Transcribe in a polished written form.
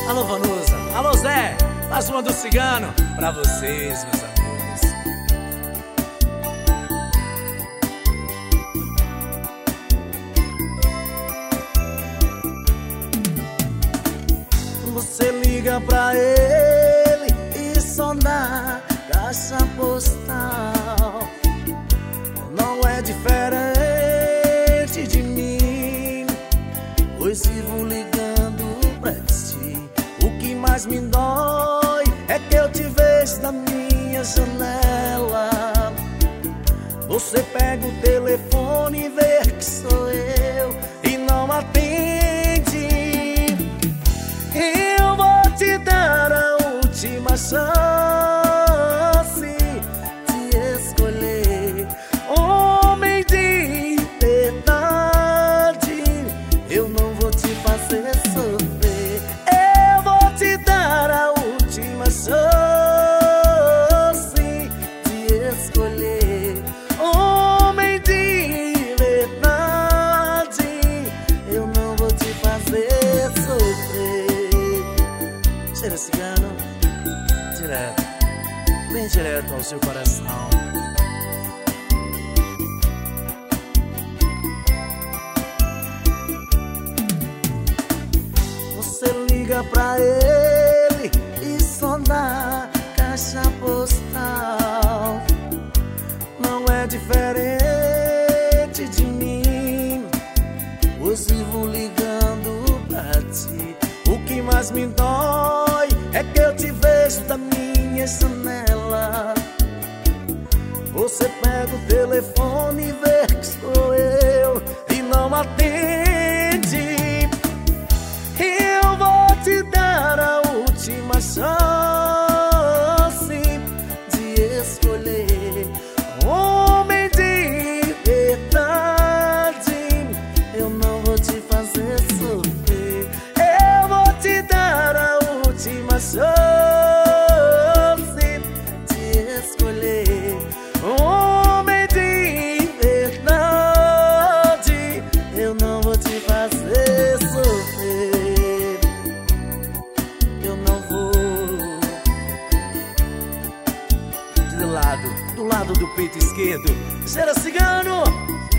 Alô Vanusa, alô Zé, mais uma do Cigano pra vocês, meus amigos. Você liga pra ele e só na caixa postal. Não é diferente de mim, pois vivo ligando pra ti. O que mais me dói é que eu te vejo da minha janela. Você pega o telefone e vê que sou eu e não atende. Eu vou te dar a última chance de escolher. Homem de verdade, eu não vou te fazer sofrer. Eu vou te dar a última chance de escolher. Homem de verdade, eu não vou te fazer sofrer. Cheira cigano, direto, bem direto ao seu coração. Você liga pra ele e só na caixa postal. Não é diferente de mim, pois vivo ligando pra ti. O que mais me dói é que eu te vejo da minha janela. Você pega o telefone e vê que sou eu e não atende. Eu vou te dar a última chance de escolher. Homem de verdade, eu não vou te fazer sofrer. Eu vou te dar a última chance de escolher. Homem de verdade, eu não vou te fazer sofrer. Eu não vou. Do lado do peito esquerdo, cheira cigano.